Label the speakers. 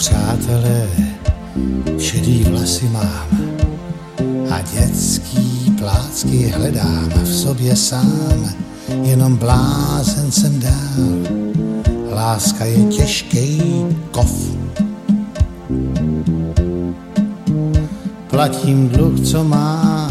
Speaker 1: Přátelé, šedý vlasy mám a dětský plácky hledám v sobě sám, jenom blázen jsem dál. Láska je těžký kov. Platím dluh, co mám,